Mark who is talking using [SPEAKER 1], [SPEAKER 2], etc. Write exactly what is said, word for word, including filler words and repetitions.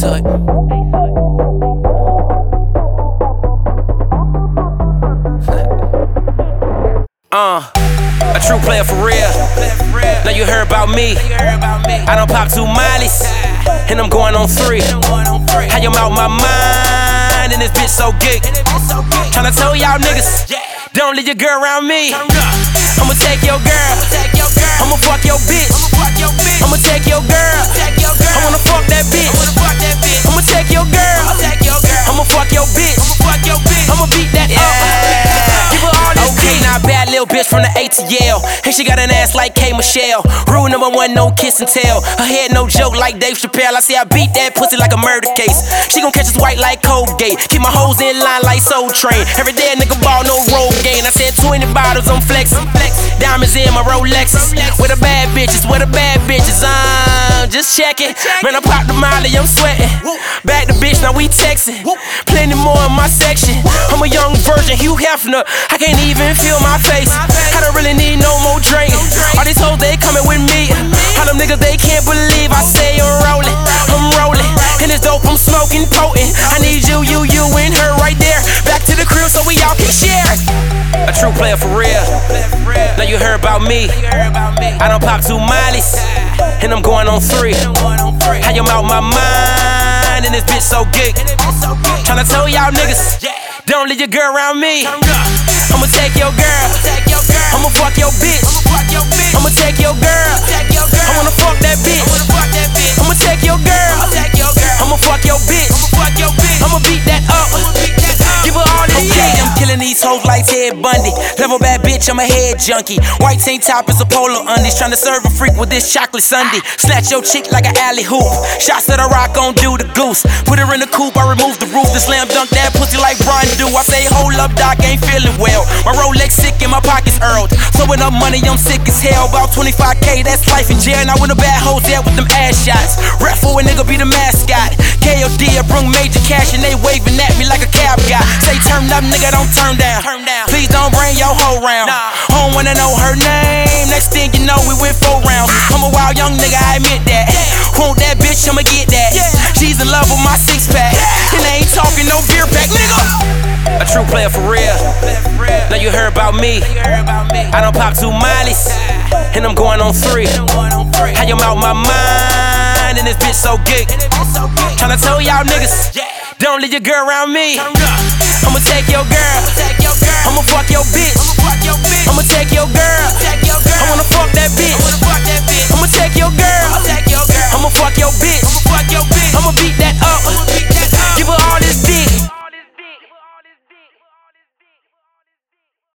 [SPEAKER 1] Basehood. Uh, a true player for real. Now you heard about me. I done popped two mollies, and I'm going on three. How you out my mind, and this bitch so geek. Tryna tell y'all niggas, don't leave your girl around me. I'ma take your girl, I'ma fuck your bitch. I'ma take your girl, I wanna fuck that bitch. I'ma take your girl, I'ma fuck your bitch. I'ma beat that up. Give her all this. Okay, now a bad little bitch from the A T L, and she got an ass like K. Michelle. Rule number one, no kiss and tell. Her head no joke like Dave Chappelle. I say I beat that pussy like a murder case. She gon' catch us white like Colgate. Keep my hoes in line like Soul Train. Every day a nigga ball, no road gain. I said twenty bottles, I'm flexing. Diamonds in my Rolexes. Where the bad bitches, where the bad bitches? I'm just checking. Man, I popped the molly, I'm sweating. Back the bitch, now we texting. Plenty more in my section. I'm a young virgin, Hugh Hefner. I can't even feel my face. I don't really need no more drink. All these hoes, they coming with me. All them niggas, they can't believe I say I'm rolling. I'm rolling. And it's dope, I'm smoking potent. I need you, you, you, and her right there. Back to the crib so we all can share. A true player for real. Now you heard about me. I done popped two mollies, and I'm going on three. How you out my mind, and this bitch so geek. Tryna tell y'all niggas, don't leave your girl around me. I'ma take your girl, I'ma fuck your bitch. I'ma take your girl, I wanna fuck that bitch. I'ma take your girl, I'ma fuck your bitch. I'ma beat that up. Give her all this shit. I'm killing these hoes like Ted Bundy. Level bad bitch, I'm a head junkie. White tank top is a polo undies. Tryna serve a freak with this chocolate sundae. Snatch your chick like an alley hoop. Shots to the rock, gon' do the goose. Put her in the coupe, I remove the roof. Then slam dunk that pussy like Bron do. I say, hold up, doc, ain't feeling well. My Rolex sick and my pockets earled. Throwing up money, I'm sick as hell. About twenty-five K, that's life in jail. Now in a bad hotel with them ass shots. Rap for a nigga, be the mascot. K O D, I bring major cash and they waving at me like a cab guy. Say turn up, nigga, don't turn down. Please don't bring your hoe round. I don't wanna know her name. Next thing you know, we went four rounds. I'm a wild young nigga, I admit that. Want that bitch, I'ma get that. She's in love with my six pack, and I ain't talking no beer pack, nigga. A true player for real. Now you heard about me. I done popped two mollies, and I'm going on three. How you out my mind, and this bitch so geek. Tryna tell y'all niggas, don't leave your girl around me. I'ma take your girl, I'ma fuck your bitch. I'ma take your girl, I wanna fuck that bitch. I'ma take your girl, I'ma fuck your bitch. I'ma beat